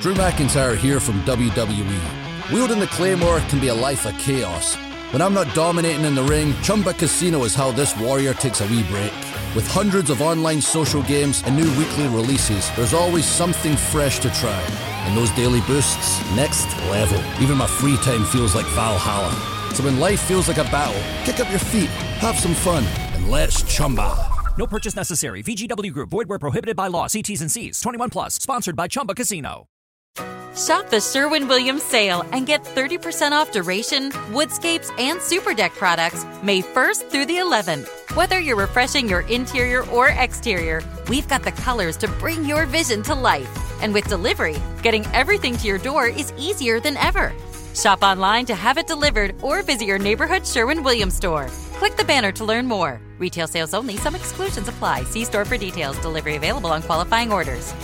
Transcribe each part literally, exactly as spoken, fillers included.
Drew McIntyre here from W W E. Wielding the Claymore can be a life of chaos. When I'm not dominating in the ring, Chumba Casino is how this warrior takes a wee break. With hundreds of online social games and new weekly releases, there's always something fresh to try. And those daily boosts, next level. Even my free time feels like Valhalla. So when life feels like a battle, kick up your feet, have some fun, and let's Chumba. No purchase necessary. V G W Group. Void where prohibited by law. See T's and C's. twenty-one plus. Sponsored by Chumba Casino. Shop the Sherwin-Williams sale and get thirty percent off Duration, Woodscapes, and Superdeck products May first through the eleventh. Whether you're refreshing your interior or exterior, we've got the colors to bring your vision to life. And with delivery, getting everything to your door is easier than ever. Shop online to have it delivered or visit your neighborhood Sherwin-Williams store. Click the banner to learn more. Retail sales only. Some exclusions apply. See store for details. Delivery available on qualifying orders.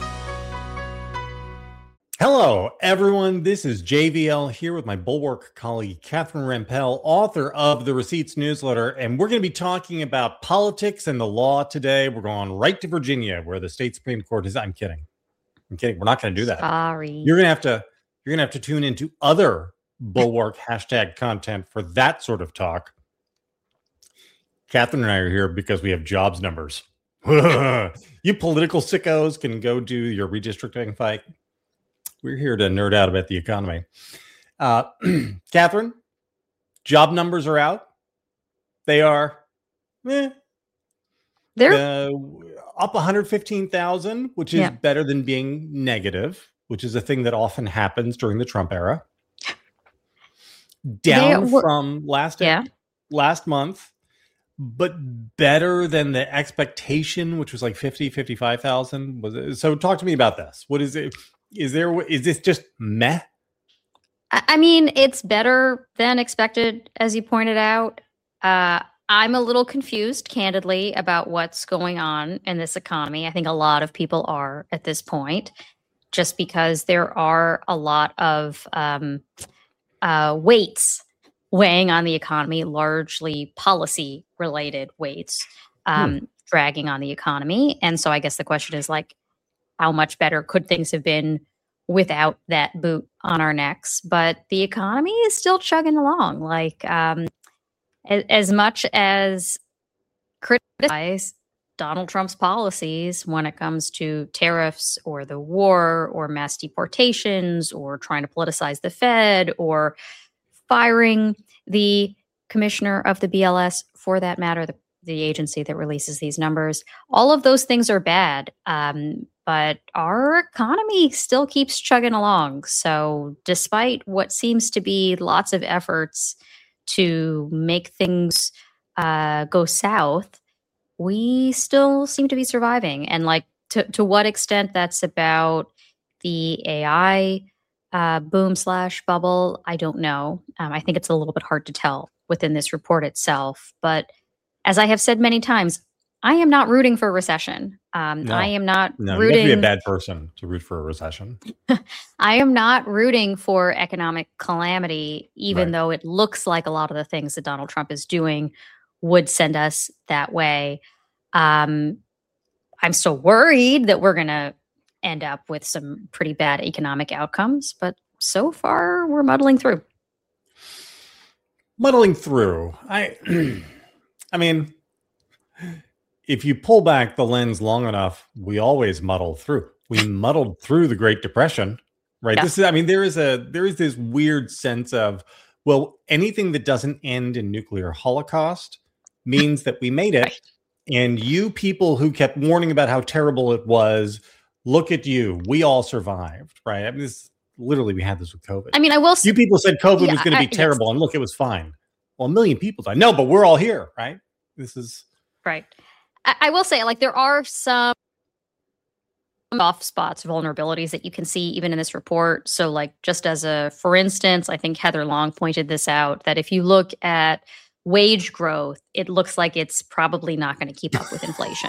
Hello, everyone. This is J V L here with my Bulwark colleague, Catherine Rampell, author of the Receipts newsletter. And we're going to be talking about politics and the law today. We're going right to Virginia, where the state Supreme Court is. I'm kidding. I'm kidding. We're not going to do that. Sorry. You're going to have to, you're going to have to tune into other Bulwark hashtag content for that sort of talk. Catherine and I are here because we have jobs numbers. You political sickos can go do your redistricting fight. We're here to nerd out about the economy. Uh, Catherine, job numbers are out. They are eh, they're uh, up one hundred fifteen thousand, which is yeah. better than being negative, which is a thing that often happens during the Trump era. Down were, from last yeah. last month, but better than the expectation, which was like fifty, fifty-five thousand. Was it? So talk to me about this. What is it? Is there, is this just meh? I mean, it's better than expected, as you pointed out. Uh, I'm a little confused, candidly, about what's going on in this economy. I think a lot of people are at this point, just because there are a lot of um, uh, weights weighing on the economy, largely policy-related weights um, hmm. dragging on the economy. And so I guess the question is, like, how much better could things have been without that boot on our necks? But the economy is still chugging along. Like, um, as, as much as criticize Donald Trump's policies when it comes to tariffs or the war or mass deportations or trying to politicize the Fed or firing the commissioner of the B L S, for that matter, the, the agency that releases these numbers, all of those things are bad. Um, But our economy still keeps chugging along. So despite what seems to be lots of efforts to make things uh, go south, we still seem to be surviving. And like to, to what extent that's about the A I uh, boom slash bubble, I don't know. Um, I think it's a little bit hard to tell within this report itself. But as I have said many times, I am not rooting for a recession. Um, no, I am not no, rooting. You have to be a bad person to root for a recession. I am not rooting for economic calamity, even right. though it looks like a lot of the things that Donald Trump is doing would send us that way. Um, I'm still worried that we're going to end up with some pretty bad economic outcomes, but so far we're muddling through. Muddling through. I, I mean. If you pull back the lens long enough, we always muddle through. We muddled through the Great Depression, right? Yeah. This is, I mean, there is a there is this weird sense of, well, anything that doesn't end in nuclear holocaust means that we made it. Right. And you people who kept warning about how terrible it was, look at you. We all survived, right? I mean, this literally we had this with COVID. I mean, I will say, you people said COVID yeah, was going to be I, terrible, yes. and look, it was fine. Well, a million people died. No, but we're all here, right? This is right. I will say, like, there are some soft spots, vulnerabilities that you can see even in this report. So, like, just as a, for instance, I think Heather Long pointed this out, that if you look at wage growth, it looks like it's probably not going to keep up with inflation.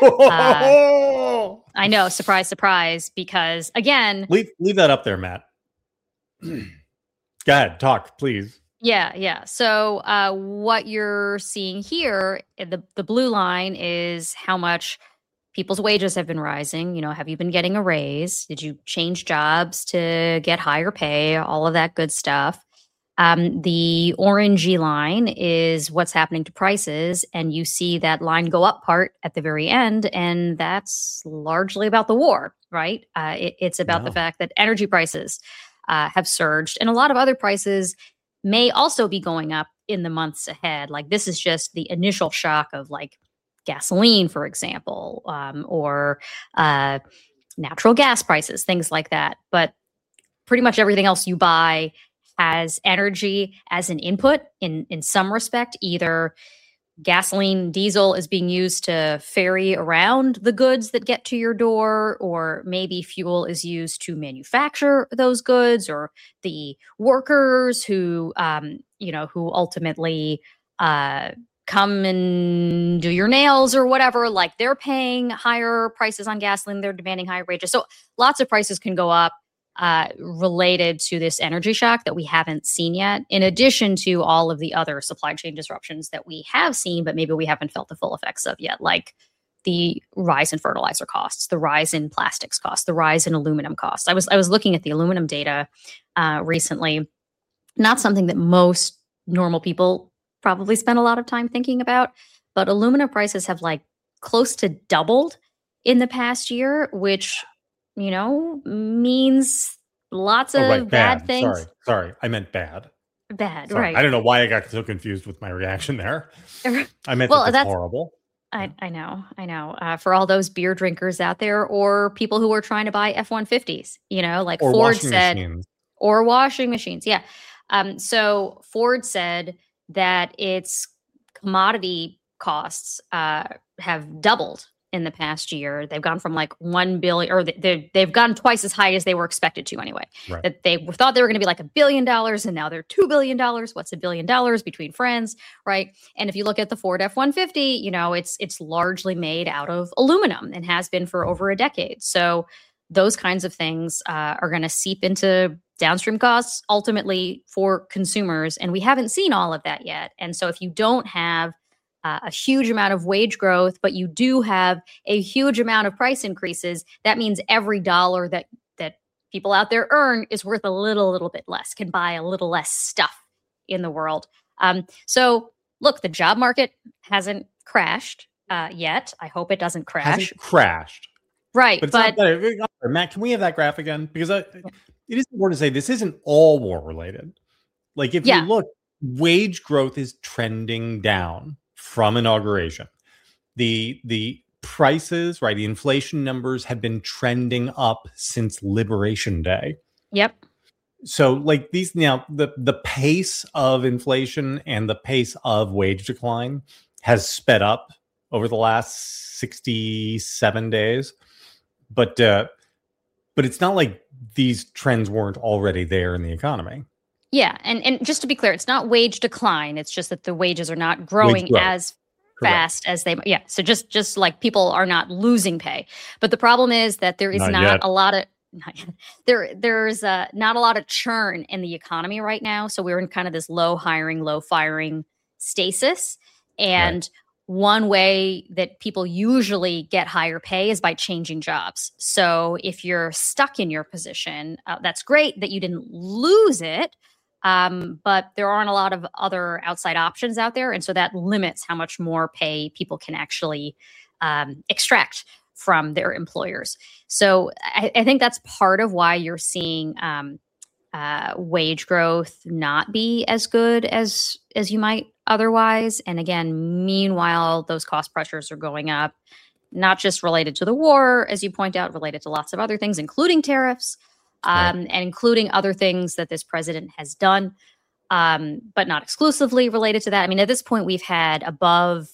uh, I know, surprise, surprise, because again... Leave, leave that up there, Matt. Go ahead, talk, please. Yeah, yeah. So uh, what you're seeing here, the, the blue line is how much people's wages have been rising. You know, have you been getting a raise? Did you change jobs to get higher pay? All of that good stuff. Um, the orangey line is what's happening to prices, and you see that line go up part at the very end, and that's largely about the war, right? Uh, it, it's about No. the fact that energy prices uh, have surged, and a lot of other prices may also be going up in the months ahead. Like this is just the initial shock of like gasoline, for example, um, or uh, natural gas prices, things like that. But pretty much everything else you buy has energy as an input in, in some respect. Either gasoline, diesel is being used to ferry around the goods that get to your door, or maybe fuel is used to manufacture those goods, or the workers who, um, you know, who ultimately uh, come and do your nails or whatever, like they're paying higher prices on gasoline, they're demanding higher wages. So lots of prices can go up uh, related to this energy shock that we haven't seen yet, in addition to all of the other supply chain disruptions that we have seen, but maybe we haven't felt the full effects of yet, like the rise in fertilizer costs, the rise in plastics costs, the rise in aluminum costs. I was I was looking at the aluminum data uh, recently, not something that most normal people probably spend a lot of time thinking about, but aluminum prices have like close to doubled in the past year, which, you know, means lots of Oh, right, bad, bad. things. Sorry, sorry, I meant bad. Bad, Sorry. right. I don't know why I got so confused with my reaction there. I meant Well, that that's, that's- horrible. I, I know, I know. Uh, for all those beer drinkers out there, or people who are trying to buy F one fifties, you know, like Or Ford washing said, machines. or washing machines. Yeah. Um, so Ford said that its commodity costs uh, have doubled in the past year. They've gone from like one billion, or they, they've gone twice as high as they were expected to anyway. Right. That they thought they were going to be like a billion dollars, and now they're two billion dollars. What's a billion dollars between friends, right? And if you look at the Ford F one fifty, you know, it's it's largely made out of aluminum and has been for over a decade. So those kinds of things uh, are going to seep into downstream costs ultimately for consumers, and we haven't seen all of that yet. And so if you don't have Uh, a huge amount of wage growth, but you do have a huge amount of price increases, that means every dollar that that people out there earn is worth a little, little bit less, can buy a little less stuff in the world. Um, so look, the job market hasn't crashed uh, yet. I hope it doesn't crash. Hasn't crashed. Right. But, But, it's not that, Matt, can we have that graph again? Because I, it is important to say this isn't all war related. Like if Yeah. you look, wage growth is trending down from inauguration. The the prices, right, the inflation numbers have been trending up since Liberation Day. yep. So like these now, the the pace of inflation and the pace of wage decline has sped up over the last sixty-seven days. But uh, but it's not like these trends weren't already there in the economy. Yeah. And, and just to be clear, it's not wage decline. It's just that the wages are not growing growth. as Correct. fast as they, yeah. So just, just like people are not losing pay, but the problem is that there is Not not, yet. a lot of, not yet. there, there's uh, not a lot of churn in the economy right now. So we're in kind of this low hiring, low firing stasis. And one way that people usually get higher pay is by changing jobs. So if you're stuck in your position, uh, that's great that you didn't lose it. Um, but there aren't a lot of other outside options out there. And so that limits how much more pay people can actually um, extract from their employers. So I, I think that's part of why you're seeing um, uh, wage growth not be as good as as you might otherwise. And again, meanwhile, those cost pressures are going up, not just related to the war, as you point out, related to lots of other things, including tariffs. Um, Right. and including other things that this president has done, um, but not exclusively related to that. I mean, at this point, we've had above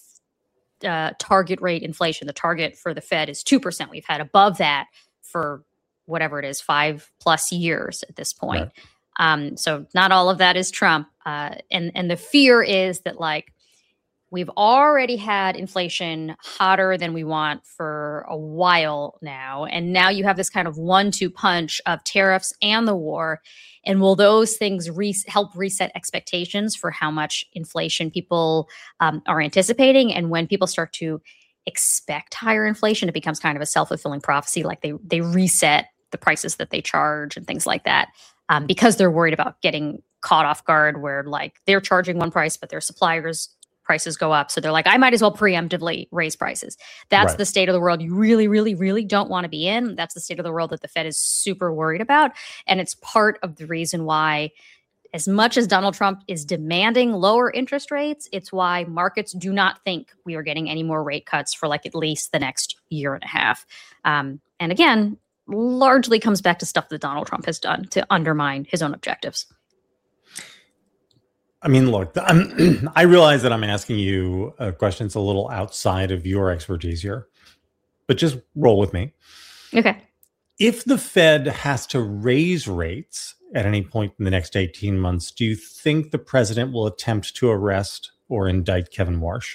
uh, target rate inflation. The target for the Fed is two percent. We've had above that for whatever it is, five plus years at this point. Right. Um, so not all of that is Trump. Uh, and, and the fear is that, like, we've already had inflation hotter than we want for a while now. And now you have this kind of one two punch of tariffs and the war. And will those things re- help reset expectations for how much inflation people um, are anticipating? And when people start to expect higher inflation, it becomes kind of a self-fulfilling prophecy. Like they they reset the prices that they charge and things like that um, because they're worried about getting caught off guard where like they're charging one price, but their suppliers' prices go up. So they're like, I might as well preemptively raise prices. That's Right. the state of the world you really, really, really don't want to be in. That's the state of the world that the Fed is super worried about. And it's part of the reason why, as much as Donald Trump is demanding lower interest rates, it's why markets do not think we are getting any more rate cuts for like at least the next year and a half. Um, and again, largely comes back to stuff that Donald Trump has done to undermine his own objectives. I mean, look, I'm, I realize that I'm asking you uh, questions a little outside of your expertise here, but just roll with me. Okay. If the Fed has to raise rates at any point in the next eighteen months, do you think the president will attempt to arrest or indict Kevin Warsh?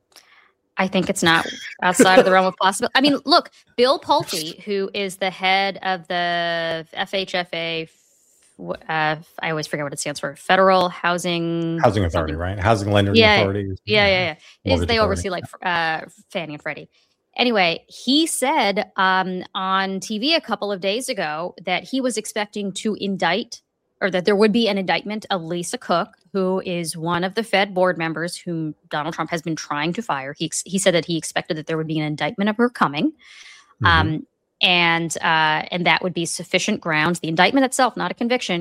I think it's not outside of the realm of possibility. I mean, look, Bill Pulte, who is the head of the F H F A, uh, I always forget what it stands for, Federal Housing... Housing Authority, something. right? Housing Lending Yeah, Authority. Yeah, yeah, yeah. Is Mortgage they Authority. oversee like uh, Fannie and Freddie. Anyway, he said um, on T V a couple of days ago that he was expecting to indict, or that there would be an indictment of Lisa Cook, who is one of the Fed board members whom Donald Trump has been trying to fire. He ex- he said that he expected that there would be an indictment of her coming, Mm-hmm. um, and uh, and that would be sufficient grounds, the indictment itself, not a conviction,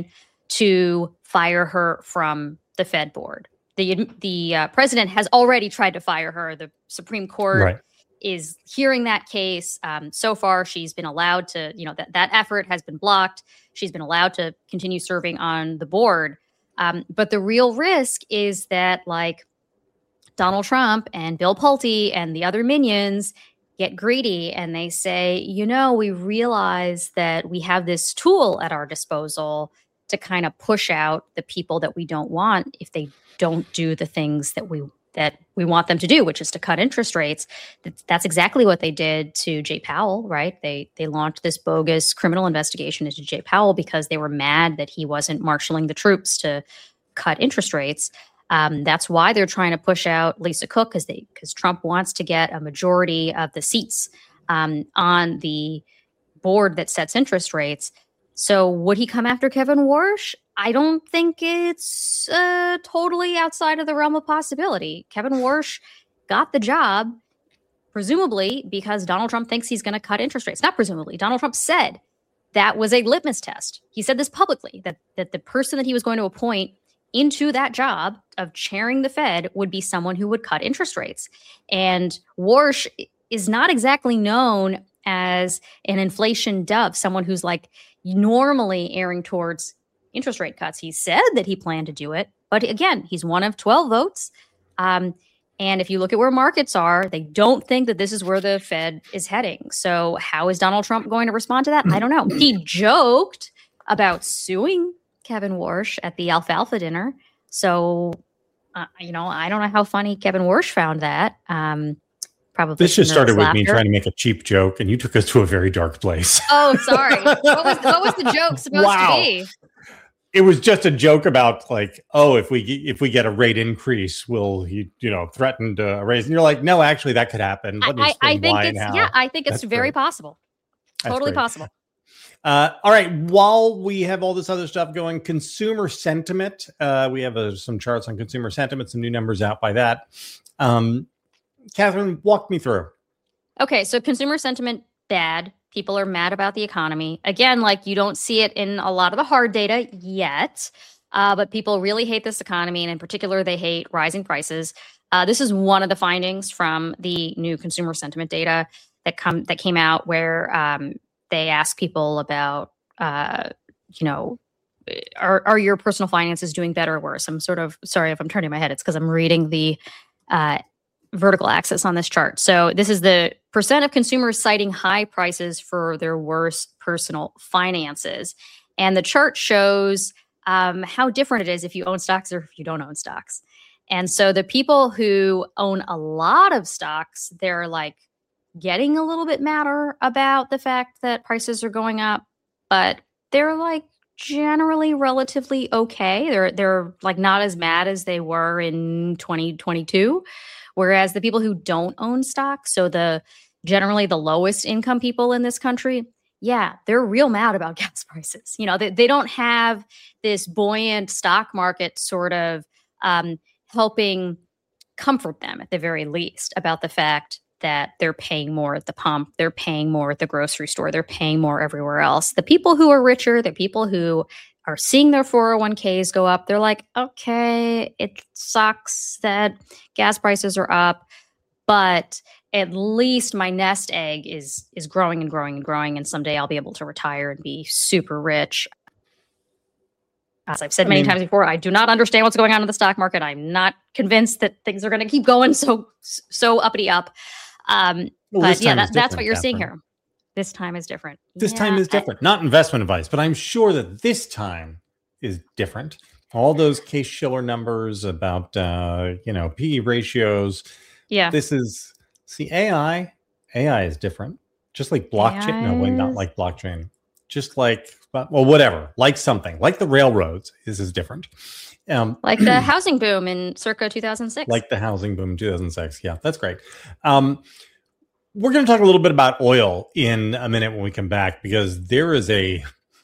to fire her from the Fed board. The the uh, president has already tried to fire her. The Supreme Court Right. is hearing that case. Um, so far, she's been allowed to, you know, that that effort has been blocked. She's been allowed to continue serving on the board. Um, but the real risk is that, like, Donald Trump and Bill Pulte and the other minions get greedy and they say, you know, we realize that we have this tool at our disposal to kind of push out the people that we don't want if they don't do the things that we that we want them to do, which is to cut interest rates. That's exactly what they did to Jay Powell, right? They they launched this bogus criminal investigation into Jay Powell because they were mad that he wasn't marshaling the troops to cut interest rates. Um, that's why they're trying to push out Lisa Cook, because they because Trump wants to get a majority of the seats um, on the board that sets interest rates. So would he come after Kevin Warsh? I don't think it's uh, totally outside of the realm of possibility. Kevin Warsh got the job, presumably because Donald Trump thinks he's going to cut interest rates. Not presumably. Donald Trump said that was a litmus test. He said this publicly, that, that the person that he was going to appoint into that job of chairing the Fed would be someone who would cut interest rates. And Warsh is not exactly known as an inflation dove, someone who's like normally erring towards interest rate cuts. He said that he planned to do it, but again, he's one of twelve votes. Um, and if you look at where markets are, they don't think that this is where the Fed is heading. So how is Donald Trump going to respond to that? I don't know. He joked about suing Kevin Warsh at the Alfalfa dinner. So, uh, you know, I don't know how funny Kevin Warsh found that. Um, probably This just started with laughter. me trying to make a cheap joke, and you took us to a very dark place. Oh, sorry. What was, what was the joke supposed Wow. to be? It was just a joke about like, oh, if we if we get a rate increase, will he, you know, threaten to raise? And you're like, no, actually, that could happen. Let me I, I explain think why it's and how. yeah, I think it's That's very great. possible. That's Totally great. possible. Uh, all right. While we have all this other stuff going, consumer sentiment, uh, we have uh, some charts on consumer sentiment, some new numbers out by that. Um, Catherine, walk me through. Okay, so consumer sentiment bad. People are mad about the economy. Again, like you don't see it in a lot of the hard data yet, uh, but people really hate this economy, and in particular, they hate rising prices. Uh, this is one of the findings from the new consumer sentiment data that come that came out, where um, they ask people about, uh, you know, are are your personal finances doing better or worse? I'm sort of sorry if I'm turning my head. It's because I'm reading the uh, vertical axis on this chart. So this is the percent of consumers citing high prices for their worst personal finances. And the chart shows um, how different it is if you own stocks or if you don't own stocks. And so the people who own a lot of stocks, they're like getting a little bit madder about the fact that prices are going up, but they're like generally relatively okay. They're they're like not as mad as they were in twenty twenty-two. Whereas the people who don't own stock, so the generally the lowest income people in this country, yeah, they're real mad about gas prices. You know, they, they don't have this buoyant stock market sort of um, helping comfort them at the very least about the fact that they're paying more at the pump, they're paying more at the grocery store, they're paying more everywhere else. The people who are richer, the people who are seeing their four oh one k's go up, they're like, okay, it sucks that gas prices are up, but at least my nest egg is is growing and growing and growing, and someday I'll be able to retire and be super rich. As I've said many I mean, times before, I do not understand what's going on in the stock market. I'm not convinced that things are going to keep going so so uppity up. Um, well, but yeah, that, that's what you're Catherine. seeing here. This time is different. This yeah, time is different. I, not investment advice, but I'm sure that this time is different. All those Case-Shiller numbers about uh, you know P E ratios. Yeah, this is see A I. A I is different. Just like blockchain. No, wait, not like blockchain. Just like well, whatever. Like something like the railroads is is different. Um, like the housing boom in circa two thousand six. Like the housing boom in two thousand six. Yeah, that's great. Um, we're going to talk a little bit about oil in a minute when we come back, because there is a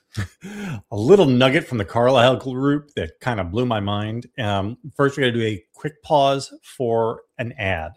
a little nugget from the Carlyle Group that kind of blew my mind. Um, first, we're going to do a quick pause for an ad.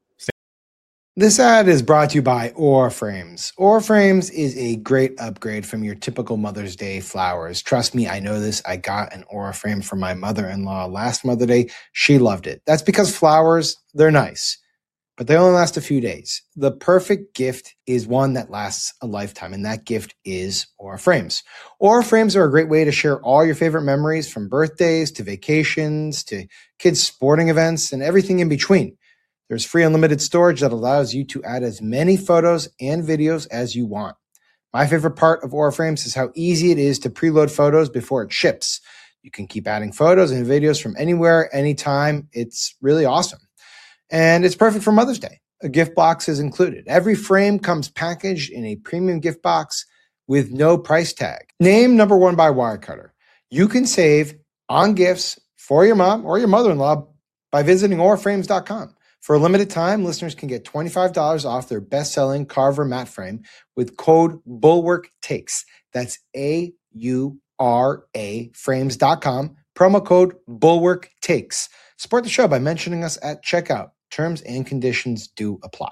This ad is brought to you by Auraframes. Auraframes is a great upgrade from your typical Mother's Day flowers. Trust me, I know this. I got an Auraframe for my mother-in-law last Mother's Day. She loved it. That's because flowers, they're nice, but they only last a few days. The perfect gift is one that lasts a lifetime, and that gift is Auraframes. Auraframes are a great way to share all your favorite memories, from birthdays to vacations to kids' sporting events and everything in between. There's free unlimited storage that allows you to add as many photos and videos as you want. My favorite part of Auraframes is how easy it is to preload photos before it ships. You can keep adding photos and videos from anywhere, anytime. It's really awesome. And it's perfect for Mother's Day. A gift box is included. Every frame comes packaged in a premium gift box with no price tag. Named number one by Wirecutter. You can save on gifts for your mom or your mother-in-law by visiting Auraframes dot com. For a limited time, listeners can get twenty-five dollars off their best-selling Carver matte frame with code BULWARKTAKES. That's A U R A frames dot com. Promo code BULWARKTAKES. Support the show by mentioning us at checkout. Terms and conditions do apply.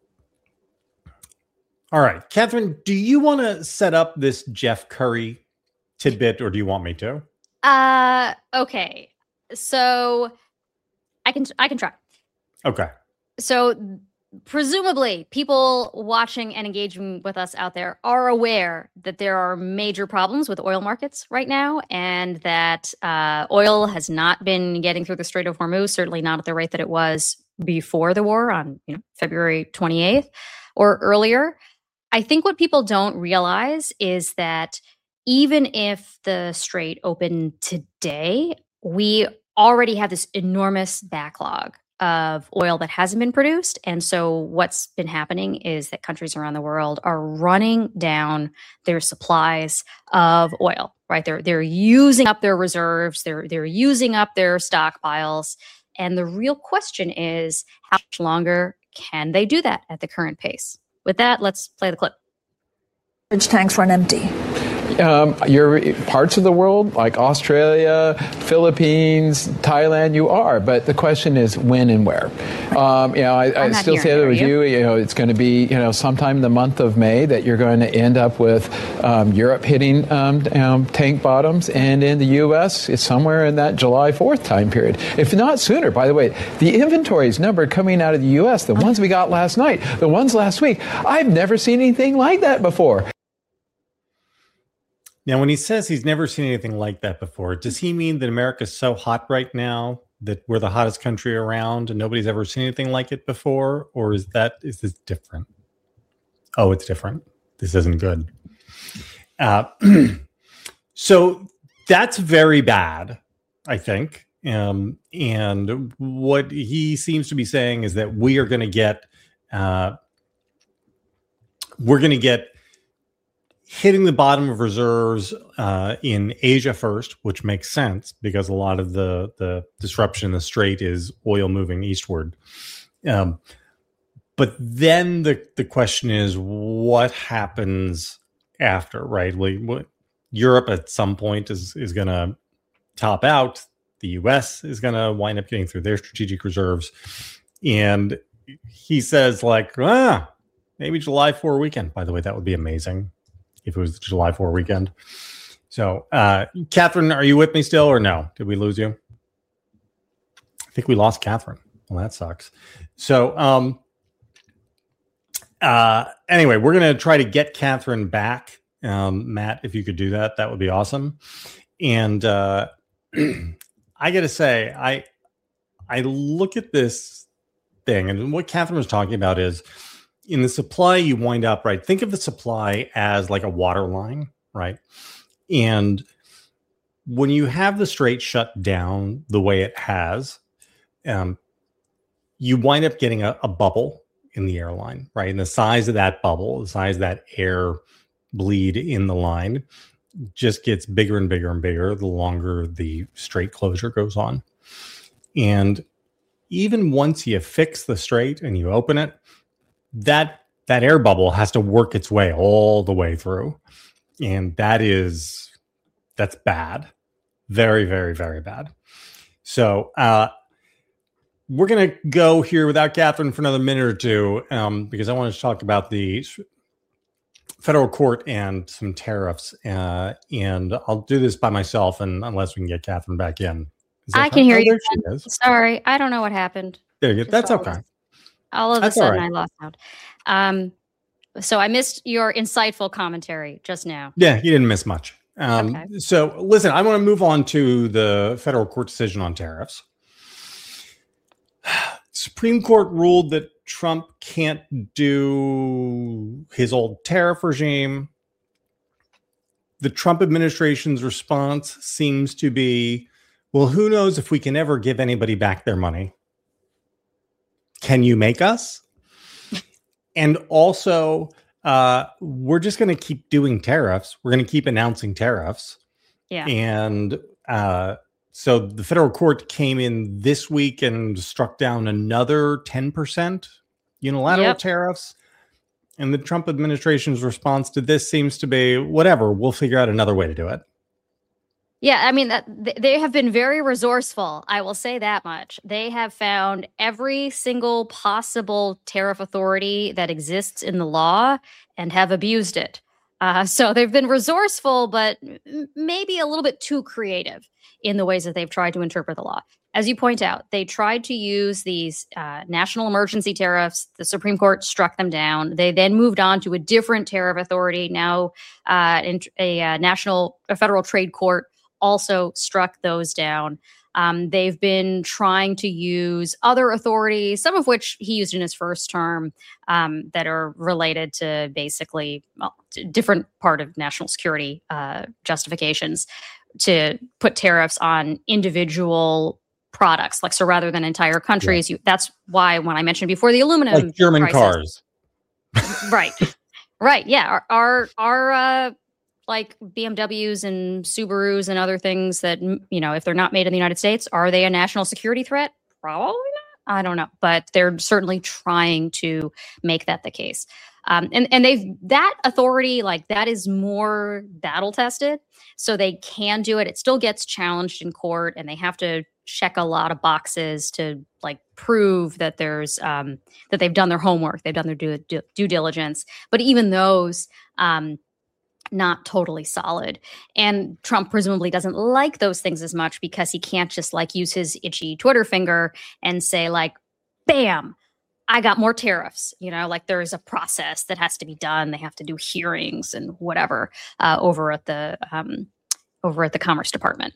All right. Catherine, do you want to set up this Jeff Curry tidbit, or do you want me to? Uh, okay. So I can I can try. Okay. So presumably people watching and engaging with us out there are aware that there are major problems with oil markets right now, and that uh, oil has not been getting through the Strait of Hormuz, certainly not at the rate that it was before the war on you know, February twenty-eighth or earlier. I think what people don't realize is that even if the Strait opened today, we already have this enormous backlog of oil that hasn't been produced. And so what's been happening is that countries around the world are running down their supplies of oil, right? They're they're using up their reserves, they're they're using up their stockpiles. And the real question is, how much longer can they do that at the current pace? With that, let's play the clip. Tanks run empty. Um, you're parts of the world like Australia, Philippines, Thailand, you are. But the question is when and where. Um, you know, I, I still say that with you. you, you know, it's going to be, you know, sometime in the month of May that you're going to end up with um, Europe hitting um, um, tank bottoms. And in the U S, it's somewhere in that July fourth time period. If not sooner, by the way, the inventories number coming out of the U S, the ones we got last night, the ones last week, I've never seen anything like that before. Now, when he says he's never seen anything like that before, does he mean that America's so hot right now that we're the hottest country around and nobody's ever seen anything like it before? Or is that, is this different? Oh, it's different. This isn't good. Uh, so that's very bad, I think. Um, and what he seems to be saying is that we are going to get, uh, we're going to get hitting the bottom of reserves uh, in Asia first, which makes sense because a lot of the, the disruption in the strait is oil moving eastward. Um, but then the, the question is, what happens after, right? Like, what, Europe at some point is, is going to top out. The U S is going to wind up getting through their strategic reserves. And he says, like, ah, maybe July fourth weekend. By the way, that would be amazing if it was the July fourth weekend. So, uh, Catherine, are you with me still or no? Did we lose you? I think we lost Catherine. Well, that sucks. So, um, uh, anyway, we're going to try to get Catherine back. Um, Matt, if you could do that, that would be awesome. And uh, I got to say, I I look at this thing, and what Catherine was talking about is, in the supply, you wind up, right? Think of the supply as like a water line, right? And when you have the strait shut down the way it has, um, you wind up getting a, a bubble in the airline, right? And the size of that bubble, the size of that air bleed in the line just gets bigger and bigger and bigger the longer the strait closure goes on. And even once you fix the strait and you open it, that that air bubble has to work its way all the way through. And that is, that's bad. Very, very, very bad. So uh, we're going to go here without Catherine for another minute or two um, because I want to talk about the federal court and some tariffs. Uh, and I'll do this by myself, and unless we can get Catherine back in. I can hear you. Sorry, I don't know what happened. There you go. That's okay. All of a sudden, I lost out. Um, so I missed your insightful commentary just now. Yeah, you didn't miss much. Um, okay. So listen, I want to move on to the federal court decision on tariffs. Supreme Court ruled that Trump can't do his old tariff regime. The Trump administration's response seems to be, well, who knows if we can ever give anybody back their money? Can you make us? And also, uh, we're just going to keep doing tariffs. We're going to keep announcing tariffs. Yeah. And uh, so the federal court came in this week and struck down another ten percent unilateral yep. tariffs. And the Trump administration's response to this seems to be, whatever, we'll figure out another way to do it. Yeah, I mean, that they have been very resourceful. I will say that much. They have found every single possible tariff authority that exists in the law and have abused it. Uh, so they've been resourceful, but maybe a little bit too creative in the ways that they've tried to interpret the law. As you point out, they tried to use these uh, national emergency tariffs. The Supreme Court struck them down. They then moved on to a different tariff authority. Now, uh, in a, a national, a federal trade court also struck those down. Um, they've been trying to use other authorities, some of which he used in his first term, um, that are related to basically well, to different part of national security uh, justifications to put tariffs on individual products. Like, so rather than entire countries, yeah. you, that's why when I mentioned before the aluminum, like German crisis, cars, right, right, yeah, our our, our uh, like B M Ws and Subarus and other things that, you know, if they're not made in the United States, are they a national security threat? Probably not. I don't know, but they're certainly trying to make that the case. Um, and, and they've, that authority, like that is more battle tested, so they can do it. It still gets challenged in court, and they have to check a lot of boxes to like prove that there's, um, that they've done their homework, they've done their due, due, due diligence. But even those, um, not totally solid. And Trump presumably doesn't like those things as much because he can't just like use his itchy Twitter finger and say like, bam, I got more tariffs. You know, like there's a process that has to be done. They have to do hearings and whatever uh, over at the um, over at the Commerce Department.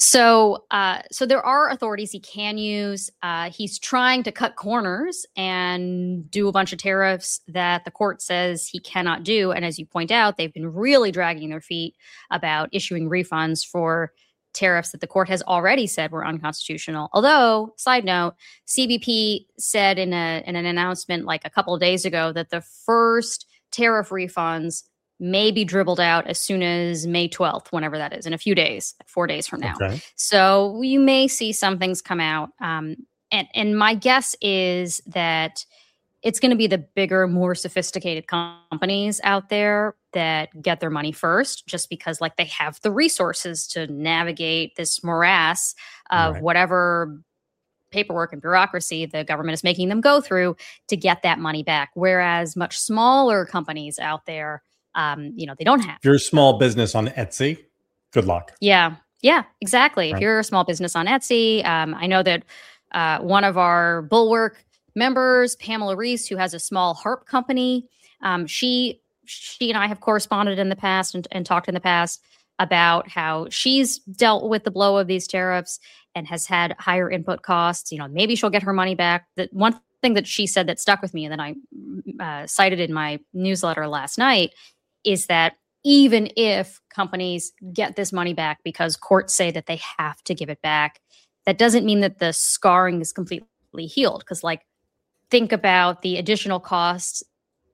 So, uh, so there are authorities he can use. Uh, he's trying to cut corners and do a bunch of tariffs that the court says he cannot do. And as you point out, they've been really dragging their feet about issuing refunds for tariffs that the court has already said were unconstitutional. Although, side note, C B P said in a in an announcement like a couple of days ago that the first tariff refunds may be dribbled out as soon as May twelfth, whenever that is, in a few days, four days from now. Okay. So you may see some things come out. Um, and, and my guess is that it's going to be the bigger, more sophisticated companies out there that get their money first, just because like they have the resources to navigate this morass of Right. whatever paperwork and bureaucracy the government is making them go through to get that money back. Whereas much smaller companies out there, um, you know, they don't have. If you're a small business on Etsy, good luck. Yeah, yeah, exactly. Right. If you're a small business on Etsy, um, I know that uh, one of our Bulwark members, Pamela Reese, who has a small harp company, um, she she and I have corresponded in the past and, and talked in the past about how she's dealt with the blow of these tariffs and has had higher input costs. You know, maybe she'll get her money back. That one thing that she said that stuck with me and that I uh, cited in my newsletter last night is that even if companies get this money back because courts say that they have to give it back, that doesn't mean that the scarring is completely healed. Because, like, think about the additional costs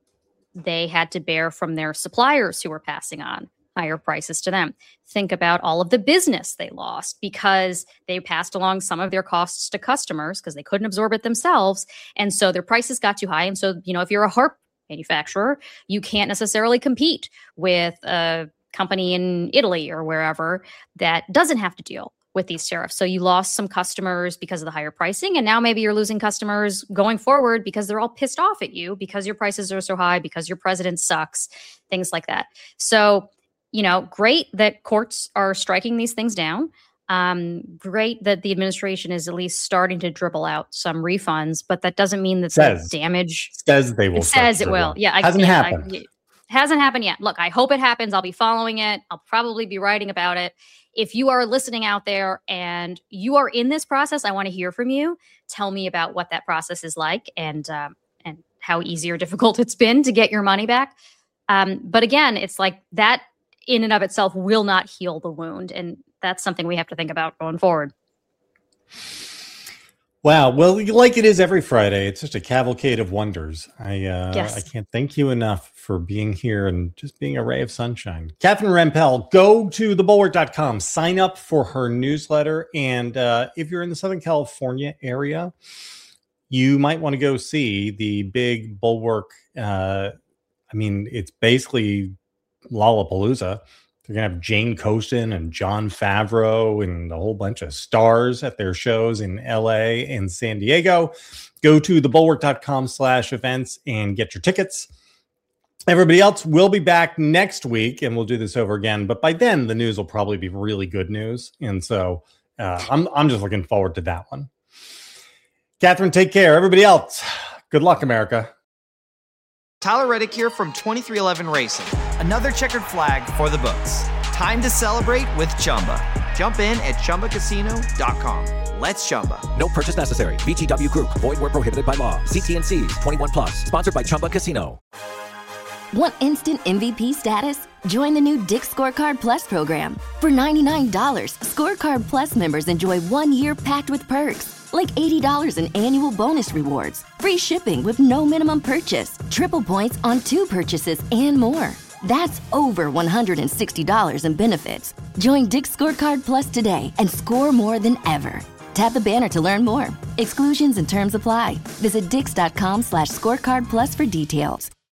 they had to bear from their suppliers who were passing on higher prices to them. Think about all of the business they lost because they passed along some of their costs to customers because they couldn't absorb it themselves. And so their prices got too high. And so, you know, if you're a harp manufacturer, you can't necessarily compete with a company in Italy or wherever that doesn't have to deal with these tariffs. So you lost some customers because of the higher pricing. And now maybe you're losing customers going forward because they're all pissed off at you because your prices are so high, because your president sucks, things like that. So, you know, great that courts are striking these things down. Um, great that the administration is at least starting to dribble out some refunds, but that doesn't mean that Says. the damage Says they will. it says it will. Yeah. I, Hasn't yeah, happened. I, it hasn't happened yet. Look, I hope it happens. I'll be following it. I'll probably be writing about it. If you are listening out there and you are in this process, I want to hear from you. Tell me about what that process is like and, um, and how easy or difficult it's been to get your money back. Um, but again, it's like that in and of itself will not heal the wound. And that's something we have to think about going forward. Wow. Well, like it is every Friday, it's just a cavalcade of wonders. I uh, Yes. I can't thank you enough for being here and just being a ray of sunshine. Catherine Rampell, go to the bulwark dot com, sign up for her newsletter. And uh, if you're in the Southern California area, you might want to go see the big Bulwark. Uh, I mean, it's basically Lollapalooza. They're going to have Jane Coaston and Jon Favreau and a whole bunch of stars at their shows in L A and San Diego. Go to the bulwark dot com slash events and get your tickets. Everybody else will be back next week and we'll do this over again. But by then, the news will probably be really good news. And so uh, I'm, I'm just looking forward to that one. Catherine, take care. Everybody else, good luck, America. Tyler Reddick here from twenty-three eleven Racing. Another checkered flag for the books. Time to celebrate with Chumba. Jump in at chumba casino dot com. Let's Chumba. No purchase necessary. V G W Group. Void where prohibited by law. See T and C's. twenty-one plus. Sponsored by Chumba Casino. Want instant M V P status? Join the new Dick's Scorecard Plus program. For ninety-nine dollars, Scorecard Plus members enjoy one year packed with perks, like eighty dollars in annual bonus rewards, free shipping with no minimum purchase, triple points on two purchases, and more. That's over one hundred sixty dollars in benefits. Join Dick's Scorecard Plus today and score more than ever. Tap the banner to learn more. Exclusions and terms apply. Visit dix dot com slash scorecard plus for details.